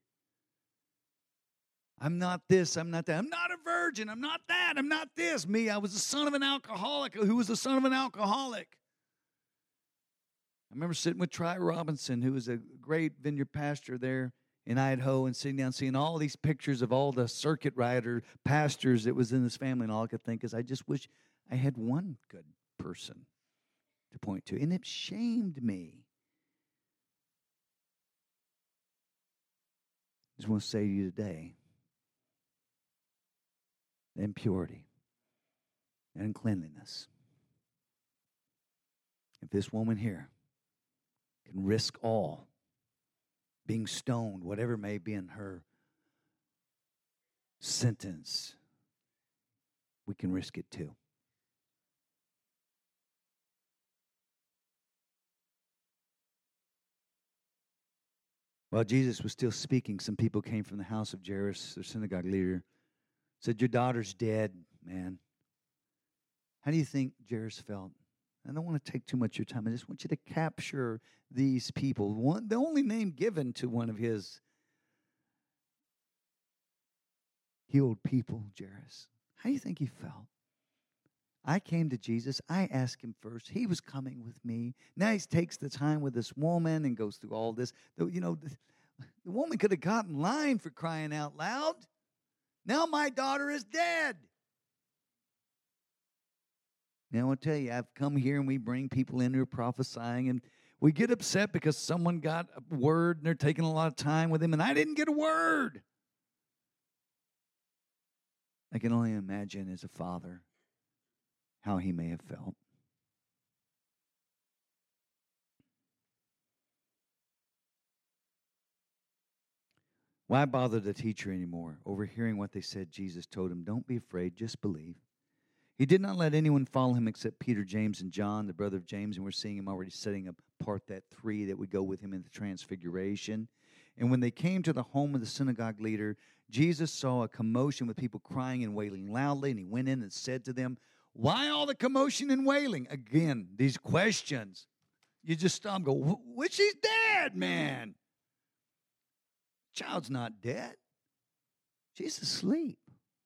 I'm not this, I'm not that. I'm not a virgin, I'm not that, I'm not this. Me, I was the son of an alcoholic. Who was the son of an alcoholic? I remember sitting with Tri Robinson, who was a great vineyard pastor there in Idaho, and sitting down seeing all these pictures of all the circuit rider pastors that was in this family, and all I could think is, I just wish I had one good person to point to. And it shamed me. I just want to say to you today, impurity and uncleanliness. If this woman here can risk all, being stoned, whatever may be in her sentence, we can risk it too. While Jesus was still speaking, some people came from the house of Jairus, their synagogue leader, said, your daughter's dead, man. How do you think Jairus felt? I don't want to take too much of your time. I just want you to capture these people. One, the only name given to one of his healed people, Jairus. How do you think he felt? I came to Jesus. I asked him first. He was coming with me. Now he takes the time with this woman and goes through all this. You know, the, the woman could have gotten in line for crying out loud. Now my daughter is dead. Now, I'll tell you, I've come here and we bring people in who are prophesying, and we get upset because someone got a word and they're taking a lot of time with him, and I didn't get a word. I can only imagine as a father how he may have felt. Why bother the teacher anymore? Overhearing what they said, Jesus told him, don't be afraid, just believe. He did not let anyone follow him except Peter, James, and John, the brother of James, and we're seeing him already setting apart that three that would go with him in the transfiguration. And when they came to the home of the synagogue leader, Jesus saw a commotion with people crying and wailing loudly, and he went in and said to them, why all the commotion and wailing? Again, these questions. You just stop and go, which he's dead, man. Child's not dead. She's asleep.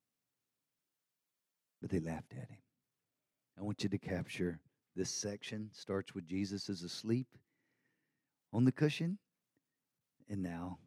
But they laughed at him. I want you to capture this section. Starts with Jesus is asleep on the cushion. And now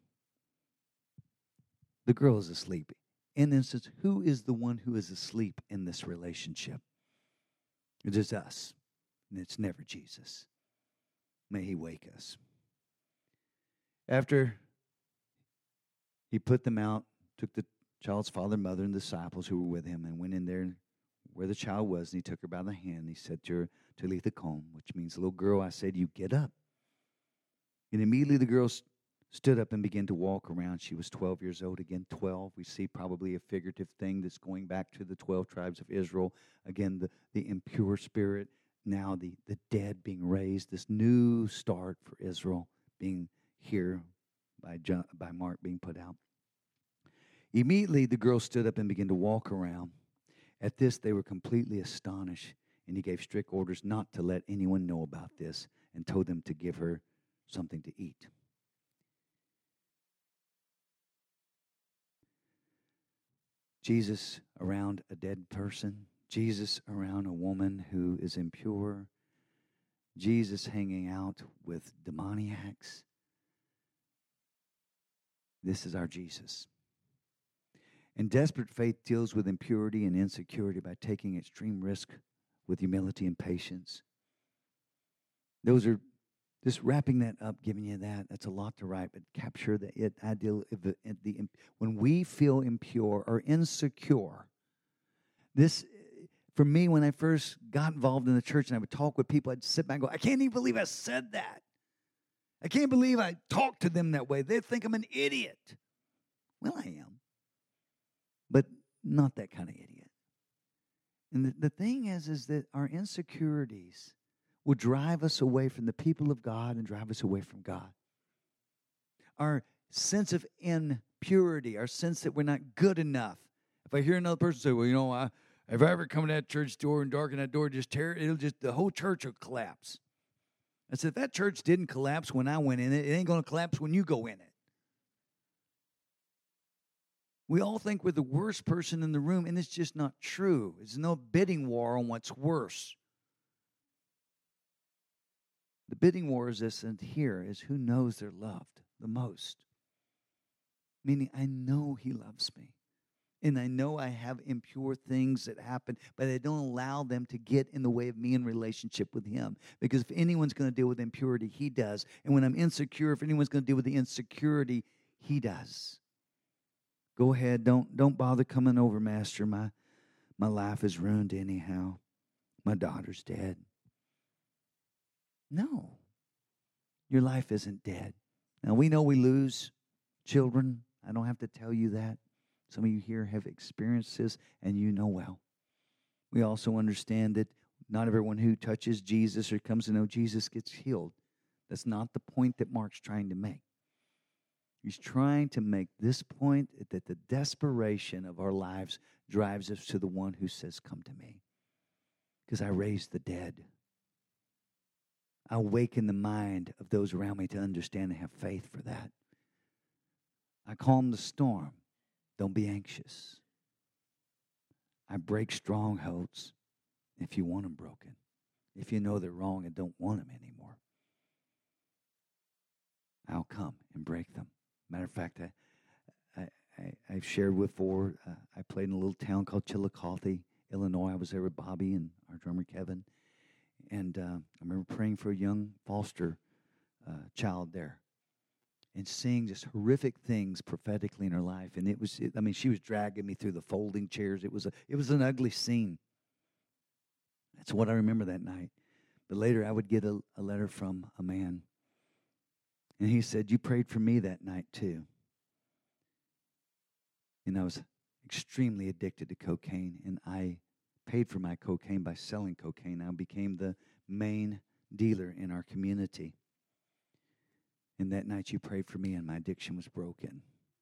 the girl is asleep. In instance, who is the one who is asleep in this relationship? It is us. And it's never Jesus. May he wake us. After he put them out, took the child's father, mother, and disciples who were with him, and went in there where the child was, and he took her by the hand. And he said to her, Talitha Koum, which means, little girl, I said, you get up. And immediately the girl st- stood up and began to walk around. She was twelve years old. Again, twelve. We see probably a figurative thing that's going back to the twelve tribes of Israel. Again, the, the impure spirit, now the, the dead being raised, this new start for Israel being here by, John, by Mark being put out. Immediately, the girl stood up and began to walk around. At this, they were completely astonished, and he gave strict orders not to let anyone know about this and told them to give her something to eat. Jesus around a dead person, Jesus around a woman who is impure, Jesus hanging out with demoniacs. This is our Jesus. And desperate faith deals with impurity and insecurity by taking extreme risk with humility and patience. Those are, just wrapping that up, giving you that, that's a lot to write, but capture the it, ideal, the, the, when we feel impure or insecure, this, for me, when I first got involved in the church and I would talk with people, I'd sit back and go, I can't even believe I said that. I can't believe I talked to them that way. They'd think I'm an idiot. Well, I am. But not that kind of idiot. And the, the thing is, is that our insecurities will drive us away from the people of God and drive us away from God. Our sense of impurity, our sense that we're not good enough. If I hear another person say, well, you know, I, if I ever come to that church door and darken that door, just tear it, it'll just, the whole church will collapse. I said, if that church didn't collapse when I went in it, it ain't going to collapse when you go in it. We all think we're the worst person in the room, and it's just not true. There's no bidding war on what's worse. The bidding war is this, and here is who knows they're loved the most. Meaning, I know he loves me. And I know I have impure things that happen, but I don't allow them to get in the way of me in relationship with him. Because if anyone's going to deal with impurity, he does. And when I'm insecure, if anyone's going to deal with the insecurity, he does. Go ahead. Don't don't bother coming over, Master. My, my life is ruined anyhow. My daughter's dead. No. Your life isn't dead. Now, we know we lose children. I don't have to tell you that. Some of you here have experienced this, and you know well. We also understand that not everyone who touches Jesus or comes to know Jesus gets healed. That's not the point that Mark's trying to make. He's trying to make this point that the desperation of our lives drives us to the one who says, come to me. Because I raise the dead. I awaken the mind of those around me to understand and have faith for that. I calm the storm. Don't be anxious. I break strongholds if you want them broken. If you know they're wrong and don't want them anymore. I'll come and break them. Matter of fact, I, I, I, I've shared before, uh, I played in a little town called Chillicothe, Illinois. I was there with Bobby and our drummer Kevin. And uh, I remember praying for a young foster uh, child there and seeing just horrific things prophetically in her life. And it was, it, I mean, she was dragging me through the folding chairs. It was a, it was an ugly scene. That's what I remember that night. But later I would get a, a letter from a man. And he said, you prayed for me that night too. And I was extremely addicted to cocaine. And I paid for my cocaine by selling cocaine. I became the main dealer in our community. And that night you prayed for me and my addiction was broken.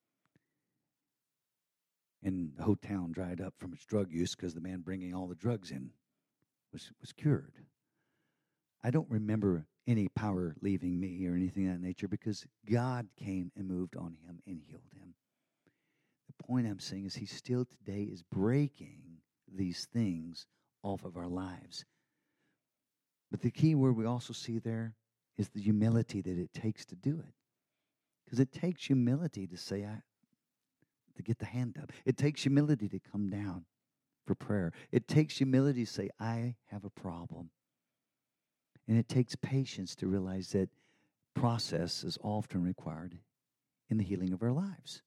And the whole town dried up from its drug use because the man bringing all the drugs in was, was cured. I don't remember any power leaving me or anything of that nature because God came and moved on him and healed him. The point I'm saying is he still today is breaking these things off of our lives. But the key word we also see there is the humility that it takes to do it. Because it takes humility to say, I, to get the hand up. It takes humility to come down for prayer. It takes humility to say, I have a problem. And it takes patience to realize that process is often required in the healing of our lives.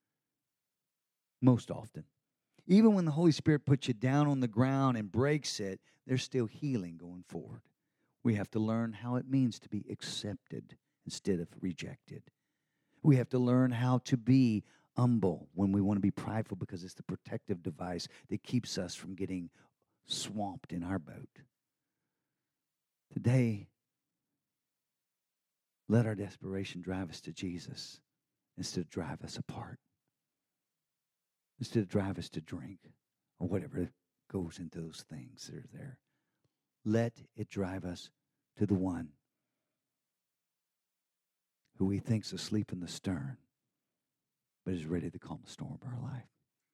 Most often. Even when the Holy Spirit puts you down on the ground and breaks it, there's still healing going forward. We have to learn how it means to be accepted instead of rejected. We have to learn how to be humble when we want to be prideful because it's the protective device that keeps us from getting swamped in our boat. Today, let our desperation drive us to Jesus instead of drive us apart. Instead of drive us to drink or whatever goes into those things that are there. Let it drive us to the one who we think's asleep in the stern, but is ready to calm the storm of our life.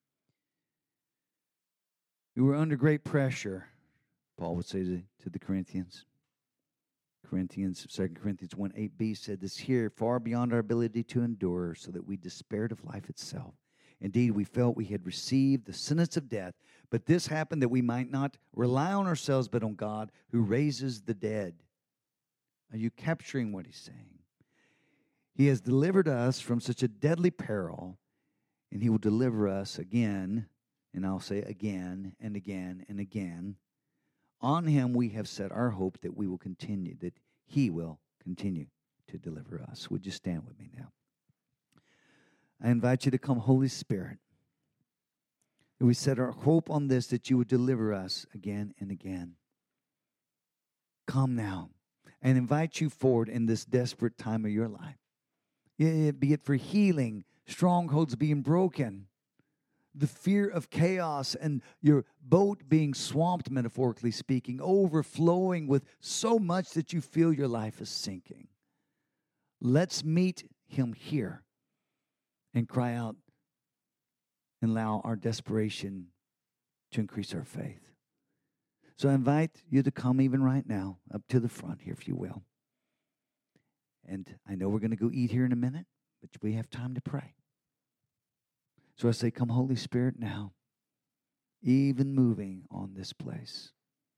We were under great pressure, Paul would say to, to the Corinthians. Corinthians, Second Corinthians one eight b said this here, far beyond our ability to endure, so that we despaired of life itself. Indeed, we felt we had received the sentence of death, but this happened that we might not rely on ourselves, but on God who raises the dead. Are you capturing what he's saying? He has delivered us from such a deadly peril, and he will deliver us again, and I'll say again and again and again. On him we have set our hope that we will continue, that he will continue to deliver us. Would you stand with me now? I invite you to come, Holy Spirit. We set our hope on this, that you would deliver us again and again. Come now and invite you forward in this desperate time of your life. Be it for healing, strongholds being broken, the fear of chaos and your boat being swamped, metaphorically speaking, overflowing with so much that you feel your life is sinking. Let's meet him here and cry out and allow our desperation to increase our faith. So I invite you to come even right now up to the front here, if you will. And I know we're going to go eat here in a minute, but we have time to pray. So I say, come, Holy Spirit, now, even moving on this place.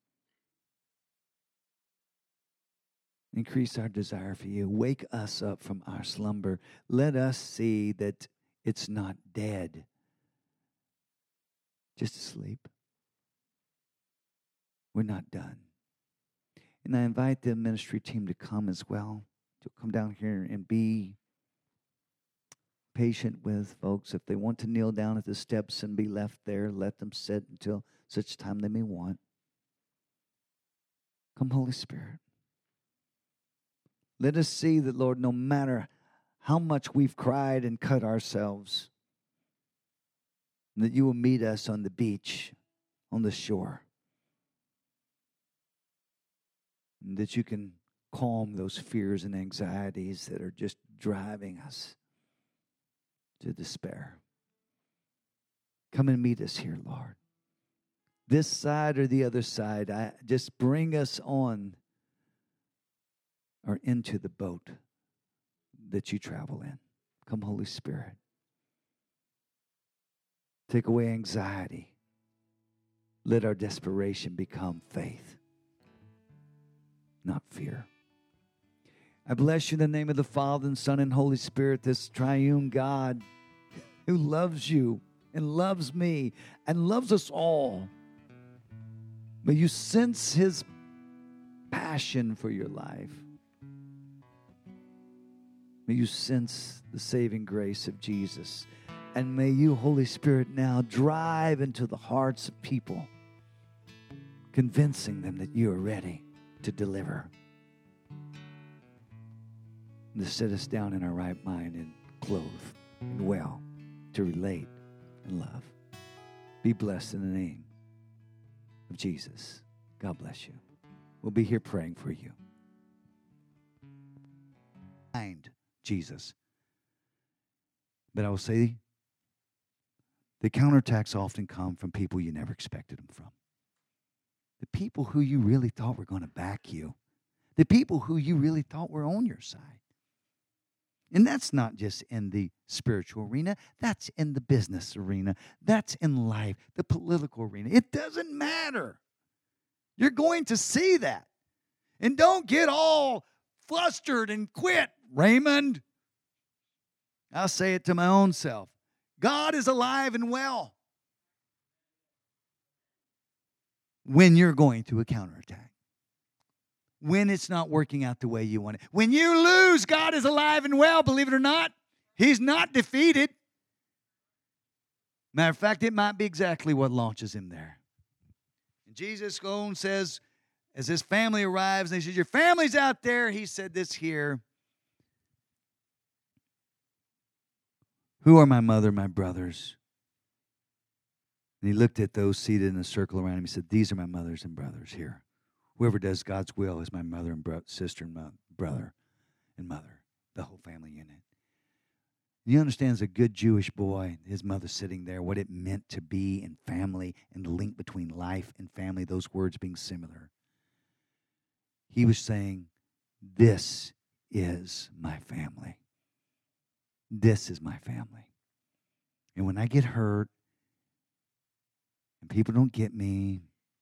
Increase our desire for you. Wake us up from our slumber. Let us see that it's not dead, just asleep. We're not done. And I invite the ministry team to come as well, to come down here and be patient with folks. If they want to kneel down at the steps and be left there, let them sit until such time they may want. Come, Holy Spirit. Let us see that, Lord, no matter how much we've cried and cut ourselves, that you will meet us on the beach, on the shore. And that you can calm those fears and anxieties that are just driving us to despair. Come and meet us here, Lord. This side or the other side, I, just bring us on or into the boat that you travel in. Come, Holy Spirit. Take away anxiety. let our desperation become faith, not fear. I bless you in the name of the Father and Son and Holy Spirit, this triune God who loves you and loves me and loves us all. May you sense his passion for your life. May you sense the saving grace of Jesus. And may you, Holy Spirit, now drive into the hearts of people, convincing them that you are ready to deliver, and to set us down in our right mind and clothed and well to relate and love. Be blessed in the name of Jesus. God bless you. We'll be here praying for you. Find Jesus. But I will say, the counterattacks often come from people you never expected them from. The people who you really thought were going to back you. The people who you really thought were on your side. And that's not just in the spiritual arena. That's in the business arena. That's in life, the political arena. It doesn't matter. You're going to see that. And don't get all flustered and quit, Raymond. I'll say it to my own self. God is alive and well when you're going through a counterattack. When it's not working out the way you want it. When you lose, God is alive and well, believe it or not. He's not defeated. Matter of fact, it might be exactly what launches him there. And Jesus alone says, as his family arrives, and he says, your family's out there. He said this here. Who are my mother, my brothers? And he looked at those seated in a circle around him. He said, these are my mothers and brothers here. Whoever does God's will is my mother and bro- sister and mo- brother and mother, the whole family unit. You understand, as a good Jewish boy, his mother sitting there, what it meant to be in family and the link between life and family, those words being similar. He was saying, this is my family. This is my family. And when I get hurt and people don't get me,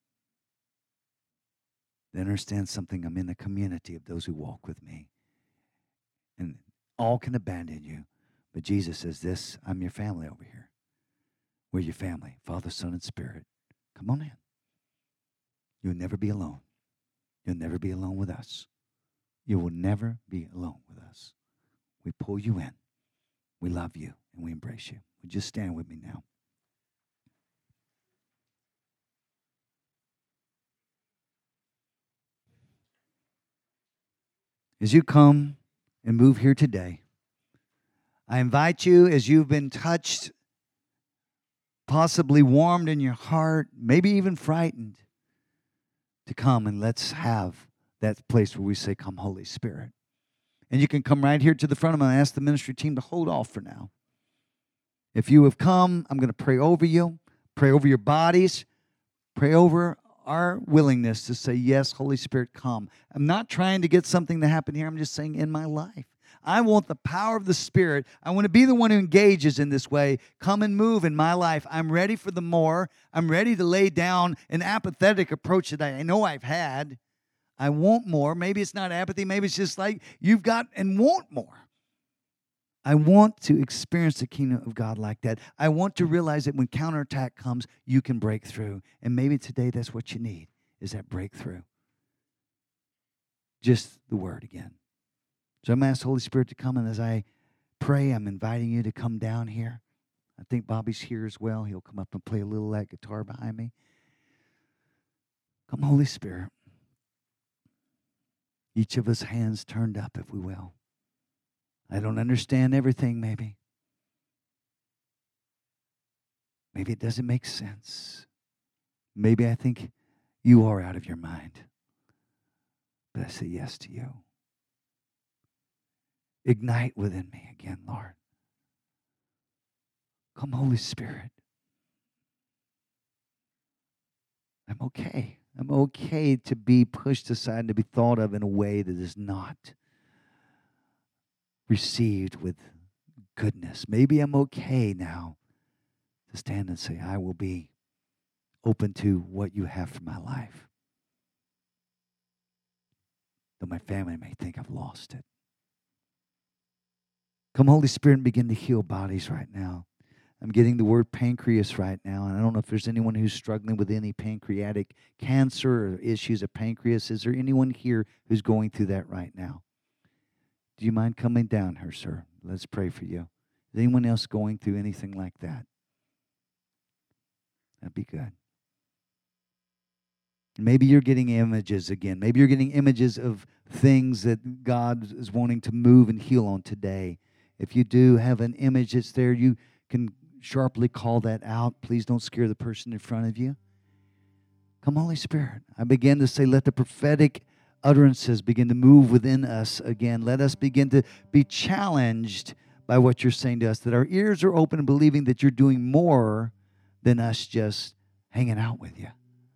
they understand something. I'm in a community of those who walk with me. And all can abandon you. But Jesus says this, I'm your family over here. We're your family, Father, Son, and Spirit. Come on in. You'll never be alone. You'll never be alone with us. You will never be alone with us. We pull you in. We love you, and we embrace you. Would you stand with me now? As you come and move here today, I invite you, as you've been touched, possibly warmed in your heart, maybe even frightened, to come and let's have that place where we say, come, Holy Spirit. And you can come right here to the front. I'm going to ask the ministry team to hold off for now. If you have come, I'm going to pray over you, pray over your bodies, pray over our willingness to say, yes, Holy Spirit, come. I'm not trying to get something to happen here. I'm just saying in my life. I want the power of the Spirit. I want to be the one who engages in this way. Come and move in my life. I'm ready for the more. I'm ready to lay down an apathetic approach that I know I've had. I want more. Maybe it's not apathy. Maybe it's just like you've got and want more. I want to experience the kingdom of God like that. I want to realize that when counterattack comes, you can break through. And maybe today that's what you need, is that breakthrough. Just the word again. So I'm going to ask the Holy Spirit to come, and as I pray, I'm inviting you to come down here. I think Bobby's here as well. He'll come up and play a little of that guitar behind me. Come, Holy Spirit. Each of us hands turned up, if we will. I don't understand everything, maybe. Maybe it doesn't make sense. Maybe I think you are out of your mind. But I say yes to you. Ignite within me again, Lord. Come, Holy Spirit. I'm okay. I'm okay to be pushed aside and to be thought of in a way that is not received with goodness. Maybe I'm okay now to stand and say, I will be open to what you have for my life. Though my family may think I've lost it. Come, Holy Spirit, and begin to heal bodies right now. I'm getting the word pancreas right now, and I don't know if there's anyone who's struggling with any pancreatic cancer or issues of pancreas. Is there anyone here who's going through that right now? Do you mind coming down here, sir? Let's pray for you. Is anyone else going through anything like that? That'd be good. Maybe you're getting images again. Maybe you're getting images of things that God is wanting to move and heal on today. If you do have an image that's there, you can sharply call that out. Please don't scare the person in front of you. Come, Holy Spirit. I begin to say, let the prophetic utterances begin to move within us again. Let us begin to be challenged by what you're saying to us, that our ears are open and believing that you're doing more than us just hanging out with you.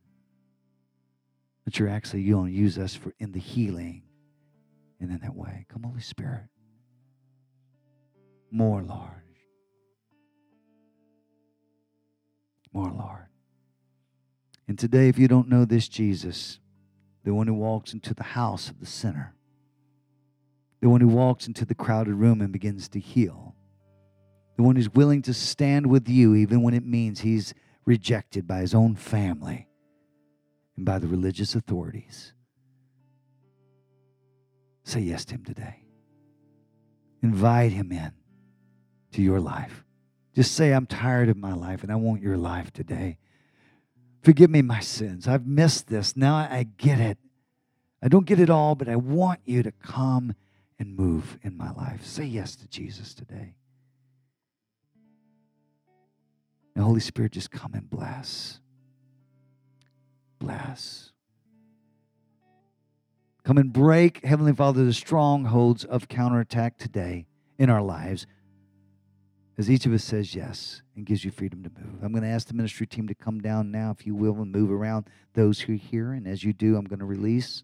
That you're actually going to use us for in the healing and in that way. Come, Holy Spirit. More, Lord. More, Lord. And today, if you don't know this Jesus, the one who walks into the house of the sinner, the one who walks into the crowded room and begins to heal, the one who's willing to stand with you even when it means he's rejected by his own family and by the religious authorities. Say yes to him today. Invite him in to your life. Just say, I'm tired of my life and I want your life today. Forgive me my sins. I've missed this. Now I get it. I don't get it all, but I want you to come and move in my life. Say yes to Jesus today. And Holy Spirit, just come and bless. Bless. Come and break, Heavenly Father, the strongholds of counterattack today in our lives as each of us says yes and gives you freedom to move. I'm going to ask the ministry team to come down now, if you will, and move around those who are here. And as you do, I'm going to release.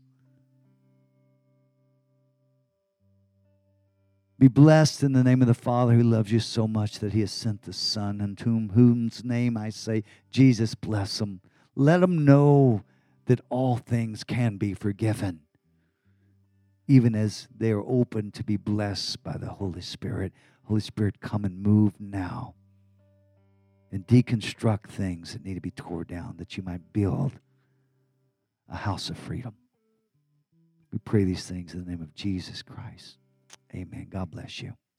Be blessed in the name of the Father who loves you so much that he has sent the Son, and to whom, whose name I say, Jesus, bless them. Let them know that all things can be forgiven, even as they are open to be blessed by the Holy Spirit. Holy Spirit, come and move now and deconstruct things that need to be torn down, that you might build a house of freedom. We pray these things in the name of Jesus Christ. Amen. God bless you.